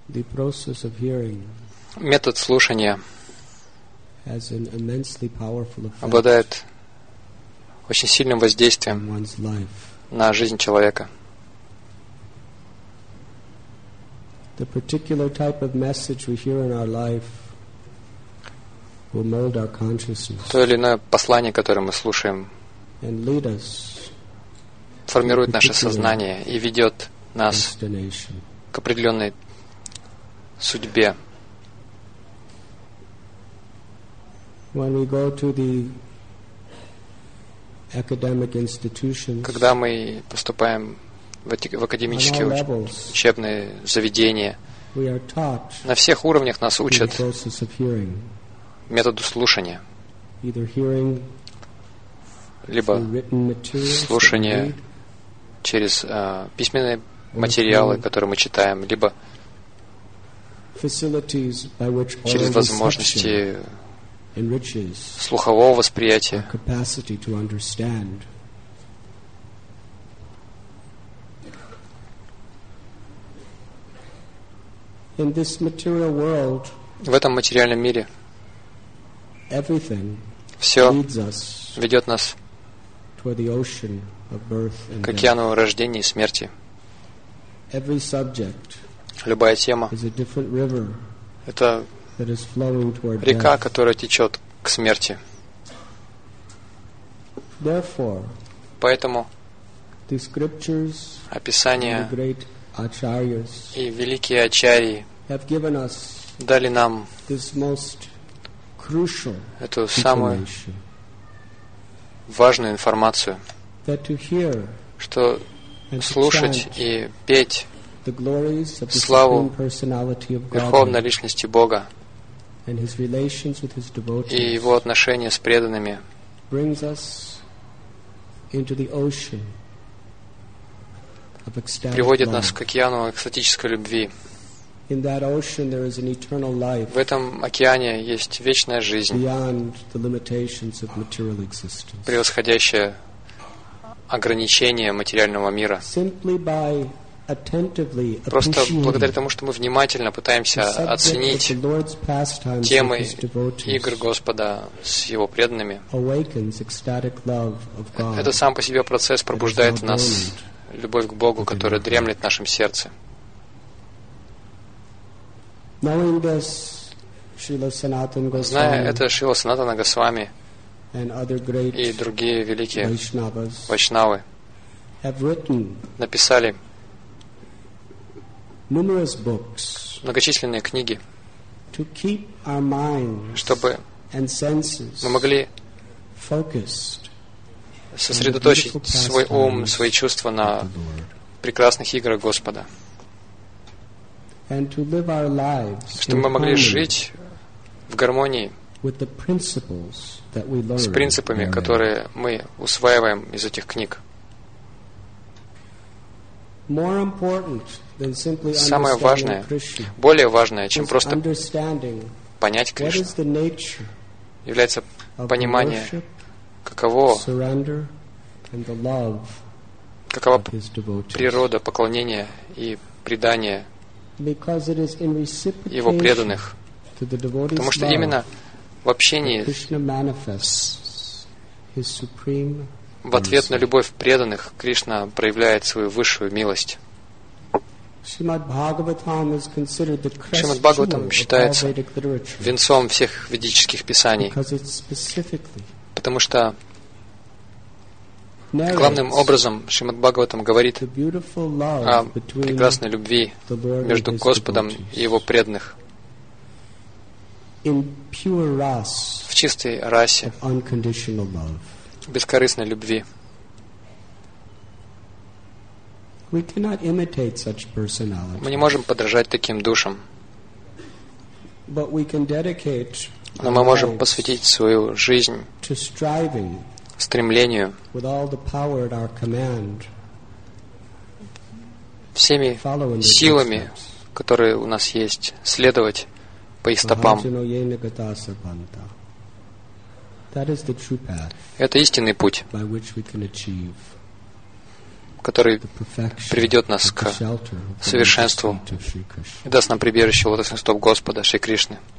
The process of hearing Метод слушания has an immensely powerful effect обладает очень сильным on воздействием one's life. на жизнь человека. The particular type of message we hear in our life will mold our consciousness То или иное послание, которое мы слушаем, and lead us формирует наше сознание и ведет to нас destination. к определенной судьбе. When we go to the academic institutions, Когда мы поступаем в академические учебные заведения, we are taught на всех уровнях нас the учат process of hearing, методу слушания, either hearing либо through written materials that we слушание read, через письменные материалы, которые мы читаем, либо facilities by which через oral reception возможности enriches слухового our восприятия, capacity to understand. In this material world, в этом материальном мире everything все leads us ведет нас toward the ocean of birth and к death. океану рождения и смерти. Every subject Любая тема is a different river — это that is flowing toward река, death. которая течет к смерти. Therefore, Поэтому the scriptures and the описания great acharyas и великие ачарьи have given us дали нам this most crucial эту самую information важную информацию, that to hear что and to слушать chant и петь the glories of the славу Supreme Personality of Верховной God Личности Бога and His relations with His и devotees Его отношения с преданными brings us into the ocean of ecstatic приводит нас love. к океану экстатической любви. In that ocean there is an eternal life В этом океане есть вечная жизнь, beyond the limitations of material existence. превосходящая ограничения материального мира. Simply by attentively Просто благодаря appreciating тому, что мы внимательно пытаемся the subject of оценить the Lord's pastimes with темы His devotees игр Господа с Его преданными, awakens ecstatic love of God. это сам по себе процесс пробуждает в нас любовь к Богу, которая дремлет в нашем сердце. Knowing this, Srila Sanatana Зная Goswami это, Шрила Санатана Госвами and other great и другие великие Vaishnavas вайшнавы have written написали numerous books многочисленные книги, to keep our minds чтобы and senses мы могли focused сосредоточить свой ум, свои чувства на on the Lord прекрасных играх Господа, and to live our lives чтобы мы in могли harmony жить в гармонии with the principles that we learn с принципами, therein. которые мы усваиваем из этих книг. More important than simply Самое understanding важное, Krishna более важное, чем is просто understanding понять what Кришну, is the nature является of понимание, worship, какова surrender, and the love какова of His devotees. природа поклонения и предания Because it is in Его reciprocation преданных. to the devotees' Потому что love именно в общении, Krishna manifests His supreme в ответ на mercy. любовь преданных, Кришна проявляет свою высшую милость. Srimad Bhagavatam is considered the crest Шримад jewel Бхагаватам of all считается Vedic literature венцом всех ведических писаний, because it specifically потому что главным narrates образом Шримад Бхагаватам говорит the beautiful о love between прекрасной любви the Lord между and His Господом devotees. и Его преданных In pure ras в чистой расе of unconditional love. бескорыстной любви. We cannot imitate such personality, Мы не можем подражать таким душам, but we can dedicate но our мы можем lives посвятить свою жизнь to striving стремлению with all the power at our command, всеми follow in the силами, footsteps. которые у нас есть, следовать по их стопам. Mahajano yena gata sarvanta. That is the true path Это истинный путь, by which we can achieve который приведет нас к совершенству и даст нам прибежище лотосных стоп Господа Шри Кришны.